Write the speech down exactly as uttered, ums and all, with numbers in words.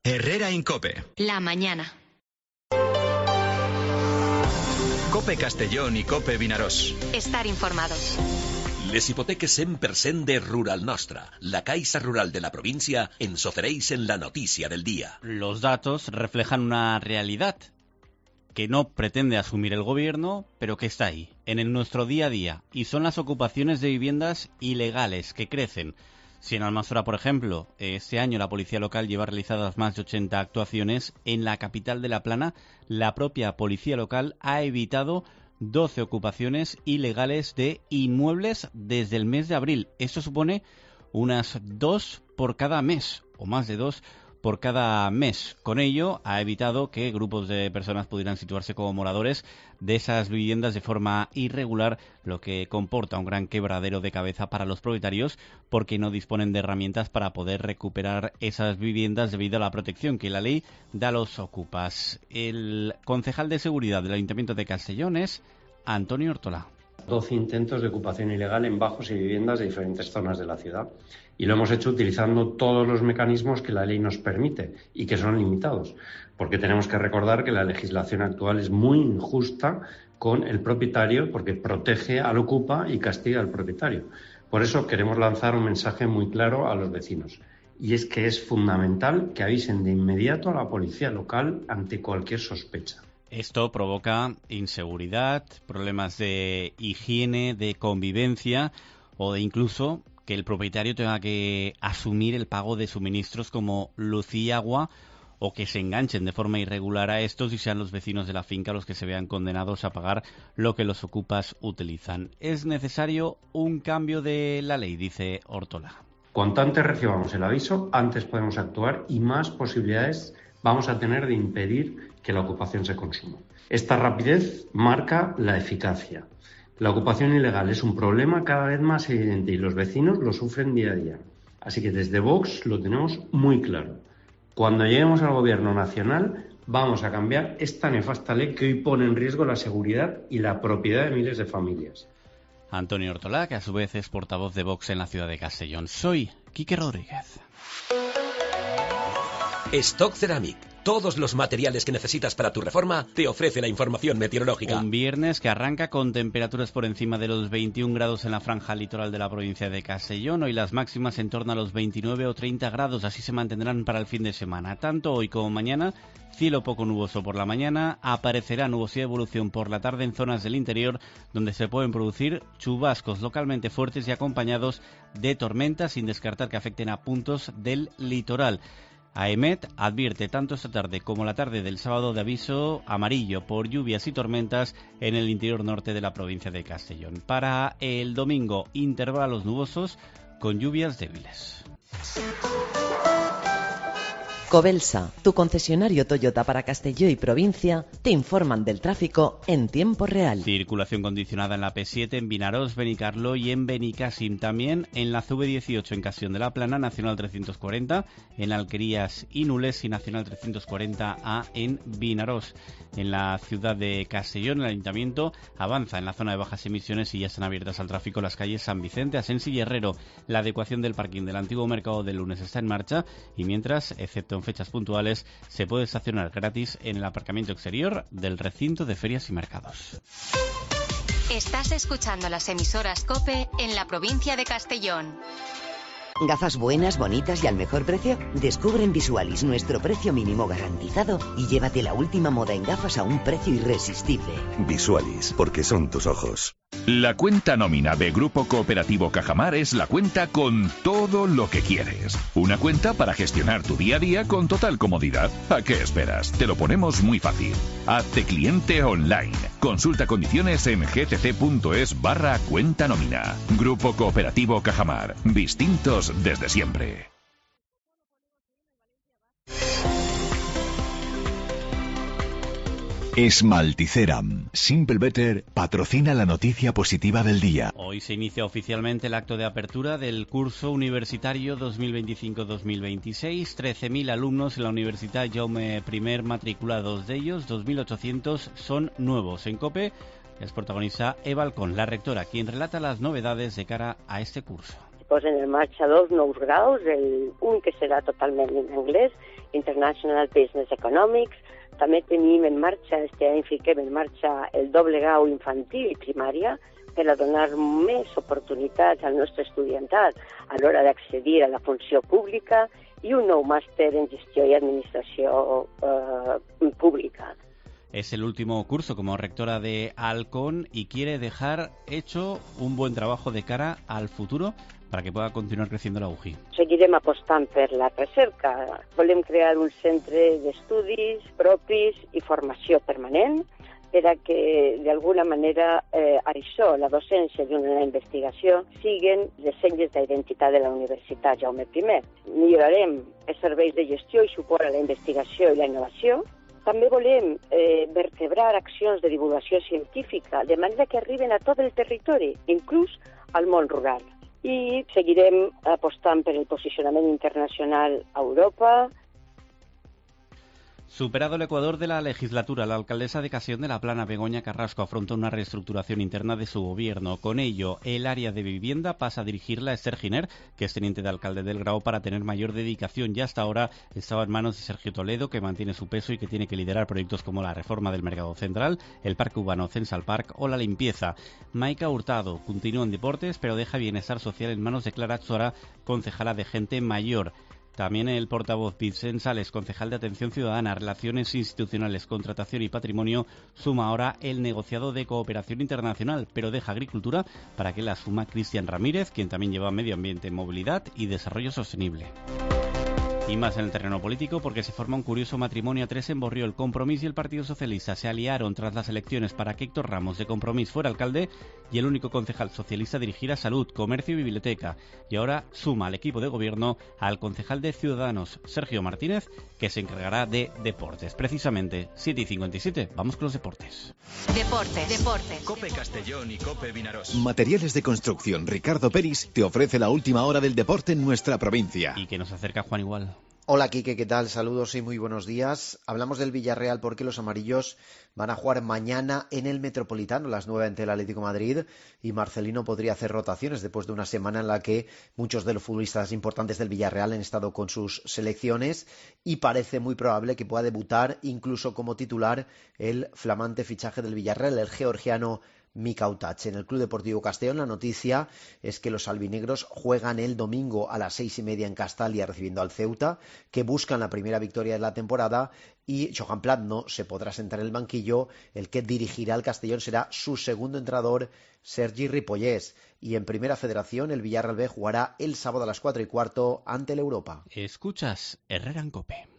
Herrera Incope. La mañana. Cope Castellón y Cope Vinaròs. Estar informados. Les hipoteques sempre sent de Rural Nostra, la Caixa Rural de la provincia, ens ofereix en la noticia del día. Los datos reflejan una realidad que no pretende asumir el gobierno, pero que está ahí, en el nuestro día a día, y son las ocupaciones de viviendas ilegales que crecen. Si en Almanzora, por ejemplo, este año la policía local lleva realizadas más de ochenta actuaciones, en la capital de La Plana, la propia policía local ha evitado doce ocupaciones ilegales de inmuebles desde el mes de abril. Esto supone unas dos por cada mes, o más de dos por cada mes. Con ello ha evitado que grupos de personas pudieran situarse como moradores de esas viviendas de forma irregular, lo que comporta un gran quebradero de cabeza para los propietarios porque no disponen de herramientas para poder recuperar esas viviendas debido a la protección que la ley da a los ocupas. El concejal de seguridad del Ayuntamiento de Castellón es Antonio Ortola. doce intentos de ocupación ilegal en bajos y viviendas de diferentes zonas de la ciudad. Y lo hemos hecho utilizando todos los mecanismos que la ley nos permite y que son limitados. Porque tenemos que recordar que la legislación actual es muy injusta con el propietario porque protege al ocupa y castiga al propietario. Por eso queremos lanzar un mensaje muy claro a los vecinos. Y es que es fundamental que avisen de inmediato a la policía local ante cualquier sospecha. Esto provoca inseguridad, problemas de higiene, de convivencia o de incluso que el propietario tenga que asumir el pago de suministros como luz y agua o que se enganchen de forma irregular a estos y sean los vecinos de la finca los que se vean condenados a pagar lo que los ocupas utilizan. Es necesario un cambio de la ley, dice Ortola. Cuanto antes recibamos el aviso, antes podemos actuar y más posibilidades vamos a tener de impedir que la ocupación se consuma. Esta rapidez marca la eficacia. La ocupación ilegal es un problema cada vez más evidente y los vecinos lo sufren día a día. Así que desde Vox lo tenemos muy claro. Cuando lleguemos al gobierno nacional vamos a cambiar esta nefasta ley que hoy pone en riesgo la seguridad y la propiedad de miles de familias. Antonio Ortola, que a su vez es portavoz de Vox en la ciudad de Castellón. Soy Quique Rodríguez. Stock Ceramic. Todos los materiales que necesitas para tu reforma te ofrece la información meteorológica. Un viernes que arranca con temperaturas por encima de los veintiún grados en la franja litoral de la provincia de Castellón. Hoy las máximas en torno a los veintinueve o treinta grados, así se mantendrán para el fin de semana. Tanto hoy como mañana, cielo poco nuboso por la mañana, aparecerá nubosidad de evolución por la tarde en zonas del interior donde se pueden producir chubascos localmente fuertes y acompañados de tormentas, sin descartar que afecten a puntos del litoral. AEMET advierte tanto esta tarde como la tarde del sábado de aviso amarillo por lluvias y tormentas en el interior norte de la provincia de Castellón. Para el domingo, intervalos nubosos con lluvias débiles. Covelsa, tu concesionario Toyota para Castelló y provincia, te informan del tráfico en tiempo real. Circulación condicionada en la P siete, en Vinaròs, Benicarló y en Benicàssim. También en la C V dieciocho en Castellón de la Plana, Nacional trescientos cuarenta, en Alquerías y Nules y Nacional trescientos cuarenta A en Vinaròs. En la ciudad de Castellón, el Ayuntamiento avanza en la zona de bajas emisiones y ya están abiertas al tráfico las calles San Vicente, Asensi y Herrero. La adecuación del parking del antiguo mercado del lunes está en marcha y mientras, excepto en fechas puntuales, se puede estacionar gratis en el aparcamiento exterior del recinto de ferias y mercados. Estás escuchando las emisoras COPE en la provincia de Castellón. ¿Gafas buenas, bonitas y al mejor precio? Descubre en Visualis nuestro precio mínimo garantizado y llévate la última moda en gafas a un precio irresistible. Visualis, porque son tus ojos. La cuenta nómina de Grupo Cooperativo Cajamar es la cuenta con todo lo que quieres. Una cuenta para gestionar tu día a día con total comodidad. ¿A qué esperas? Te lo ponemos muy fácil. Hazte cliente online. Consulta condiciones en gtc.es barra cuenta nómina. Grupo Cooperativo Cajamar. Distintos desde siempre. Esmalticeram, Simple Better, patrocina la noticia positiva del día. Hoy se inicia oficialmente el acto de apertura del curso universitario dos mil veinticinco dos mil veintiséis. trece mil alumnos en la Universidad Jaume I matriculados. De ellos, dos mil ochocientos son nuevos. En COPE es protagonista Eva Alcón, la rectora, quien relata las novedades de cara a este curso. Posen en marxa dos nous graus, el, un que serà totalment en anglès International Business Economics. També tenim en marxa, este any fiquem en marxa el doble grau infantil i primària per a donar més oportunitats al nostre estudiantat a l'hora d'accedir a la funció pública y un nou màster en gestió y administració eh, pública. Es el último curso como rectora de Alcon y quiere dejar hecho un buen trabajo de cara al futuro para que pueda continuar creciendo la U J I. Seguirem apostant per la recerca. Volem crear un centre d'estudis propis i formació permanent per a que, d'alguna manera, eh, això, la docència i la investigació, siguen les senyes d'identitat de la Universitat Jaume I. Millorarem els serveis de gestió i suport a la investigació i la innovació. També volem eh, vertebrar accions de divulgació científica de manera que arriben a tot el territori, inclús al món rural. I seguirem apostant per el posicionament internacional a Europa. Superado el Ecuador de la legislatura, la alcaldesa de Castellón de la Plana, Begoña Carrasco, afronta una reestructuración interna de su gobierno. Con ello, el área de vivienda pasa a dirigirla a Esther Giner, que es teniente de alcalde del Grao, para tener mayor dedicación. Ya hasta ahora estaba en manos de Sergio Toledo, que mantiene su peso y que tiene que liderar proyectos como la reforma del mercado central, el parque urbano Censal Park o la limpieza. Maika Hurtado continúa en deportes, pero deja bienestar social en manos de Clara Chora, concejala de gente mayor. También el portavoz Vicent Sales, concejal de Atención Ciudadana, Relaciones Institucionales, Contratación y Patrimonio, suma ahora el negociado de cooperación internacional, pero deja Agricultura para que la asuma Cristian Ramírez, quien también lleva Medio Ambiente, Movilidad y Desarrollo Sostenible. Y más en el terreno político, porque se forma un curioso matrimonio a tres en Borriol. El Compromís y el Partido Socialista se aliaron tras las elecciones para que Héctor Ramos de Compromís fuera alcalde y el único concejal socialista dirigiera Salud, Comercio y Biblioteca. Y ahora suma al equipo de gobierno al concejal de Ciudadanos, Sergio Martínez, que se encargará de deportes. Precisamente, siete y cincuenta y siete. Vamos con los deportes. Deportes. Deportes. Cope Castellón y Cope Vinaroz. Materiales de construcción Ricardo Peris te ofrece la última hora del deporte en nuestra provincia. Y que nos acerca Juan Igual. Hola Quique, ¿qué tal? Saludos y muy buenos días. Hablamos del Villarreal porque los amarillos van a jugar mañana en el Metropolitano, a las nueve ante el Atlético de Madrid, y Marcelino podría hacer rotaciones después de una semana en la que muchos de los futbolistas importantes del Villarreal han estado con sus selecciones y parece muy probable que pueda debutar incluso como titular el flamante fichaje del Villarreal, el georgiano Mika Utache. En el Club Deportivo Castellón la noticia es que los albinegros juegan el domingo a las seis y media en Castalia recibiendo al Ceuta, que buscan la primera victoria de la temporada, y Johan Plano se podrá sentar en el banquillo. El que dirigirá al Castellón será su segundo entrenador, Sergi Ripollés. Y en Primera Federación el Villarreal B jugará el sábado a las cuatro y cuarto ante el Europa. Escuchas Herrera en Cope.